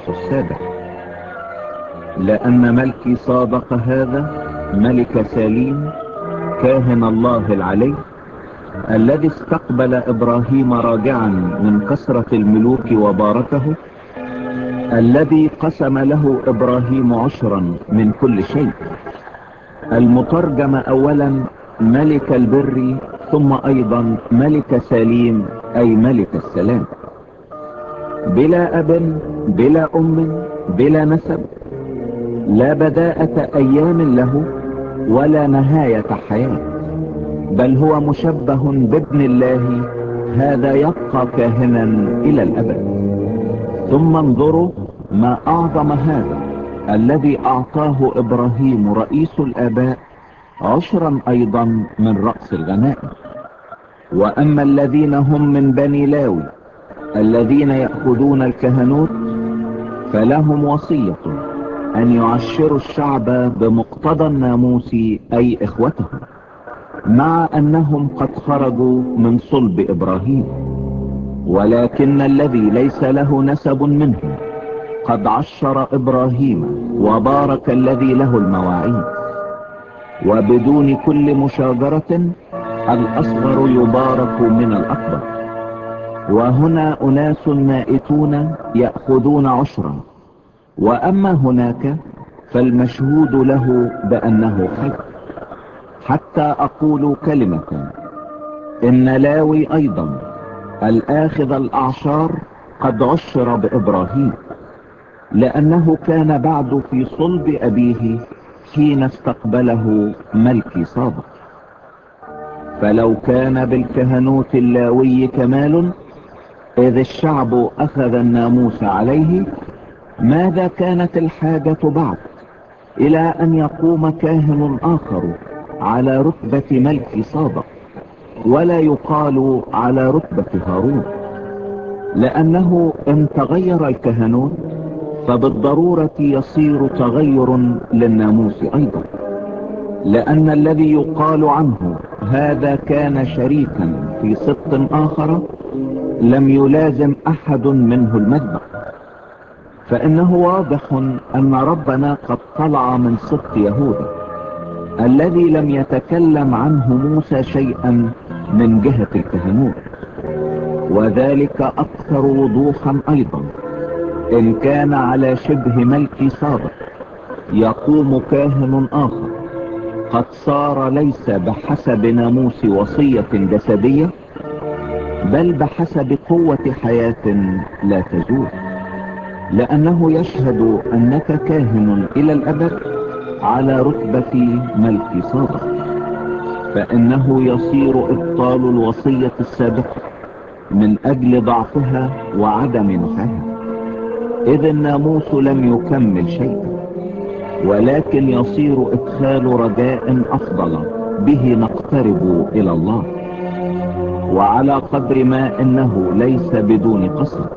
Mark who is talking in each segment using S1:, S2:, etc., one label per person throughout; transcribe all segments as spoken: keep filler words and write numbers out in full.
S1: الرأس السابع. لأن ملكي صادق هذا ملك سليم كاهن الله العلي، الذي استقبل إبراهيم راجعا من كثرة الملوك وباركه، الذي قسم له إبراهيم عشرا من كل شيء، المترجم أولا ملك البر، ثم أيضا ملك سليم أي ملك السلام، بلا أب بلا أم بلا نسب، لا بداءة أيام له ولا نهاية حياة، بل هو مشبه بابن الله، هذا يبقى كاهنا إلى الأبد. ثم انظروا ما أعظم هذا الذي أعطاه إبراهيم رئيس الآباء عشرا أيضا من رأس الغنائم. وأما الذين هم من بني لاوي الذين يأخذون الكهنوت فلهم وصية أن يعشروا الشعب بمقتضى الناموس أي إخوتهم، مع أنهم قد خرجوا من صلب إبراهيم. ولكن الذي ليس له نسب منهم قد عشر إبراهيم وبارك الذي له المواعيد. وبدون كل مشاجرة الأصغر يبارك من الأكبر. وهنا أناس مائتون يأخذون عشرا، وأما هناك فالمشهود له بأنه خير. حتى أقول كلمة، إن لاوي أيضا الآخذ الأعشار قد عشر بإبراهيم، لأنه كان بعد في صلب أبيه حين استقبله ملكي صادق. فلو كان بالكهنوت اللاوي كمال إذ الشعب أخذ الناموس عليه، ماذا كانت الحاجة بعد إلى أن يقوم كاهن آخر على رتبة ملكي صادق، ولا يقال على رتبة هارون؟ لأنه إن تغير الكهنوت فبالضرورة يصير تغير للناموس أيضا، لأن الذي يقال عنه هذا كان شريكا في سبط آخر لم يلازم أحد منه المذبح. فإنه واضح أن ربنا قد طلع من سبط يهوذا الذي لم يتكلم عنه موسى شيئا من جهة الكهنوت، وذلك أكثر وضوحا أيضا إن كان على شبه ملكي صادق يقوم كاهن آخر قد صار ليس بحسب ناموس وصية جسدية، بل بحسب قوة حياة لا تزول، لأنه يشهد أنك كاهن إلى الأبد على رتبة ملكي صادق. فإنه يصير إبطال الوصية السابقة من أجل ضعفها وعدم نفعها، إذ الناموس لم يكمل شيئا، ولكن يصير إدخال رجاء أفضل به نقترب إلى الله. وعلى قدر ما إنه ليس بدون قسم،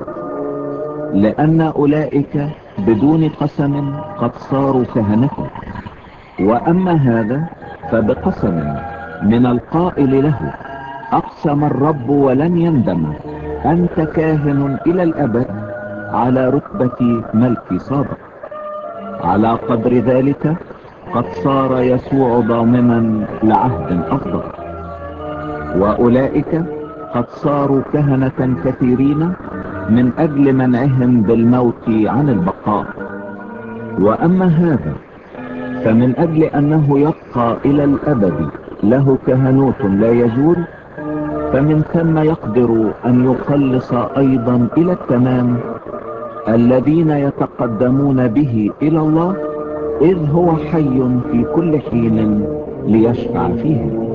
S1: لأن أولئك بدون قسم قد صاروا كهنة، وأما هذا فبقسم من القائل له: أقسم الرب ولن يندم، أنت كاهن إلى الأبد على رتبة ملكي صادق. على قدر ذلك قد صار يسوع ضامنا لعهد أفضل، وأولئك قد صاروا كهنة كثيرين من أجل منعهم بالموت عن البقاء. وأما هذا فمن أجل أنه يبقى إلى الأبد له كهنوت لا يزول، فمن ثم يقدر أن يخلص أيضا إلى التمام الذين يتقدمون به إلى الله، إذ هو حي في كل حين ليشفع فيه.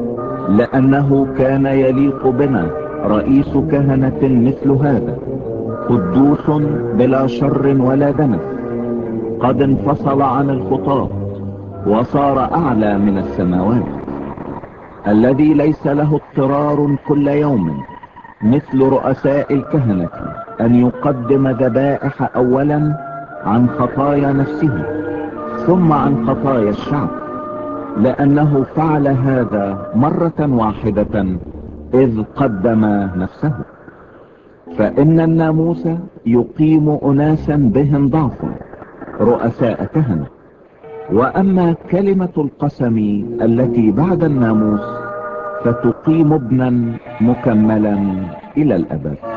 S1: لأنه كان يليق بنا رئيس كهنة مثل هذا، قدوس بلا شر ولا دنس، قد انفصل عن الخطاة وصار أعلى من السماوات، الذي ليس له اضطرار كل يوم مثل رؤساء الكهنة أن يقدم ذبائح أولا عن خطايا نفسه ثم عن خطايا الشعب، لأنه فعل هذا مرة واحدة إذ قدم نفسه. فإن الناموس يقيم أناسا بهم ضعف رؤساء كهنة، وأما كلمة القسم التي بعد الناموس فتقيم ابنا مكملا إلى الأبد.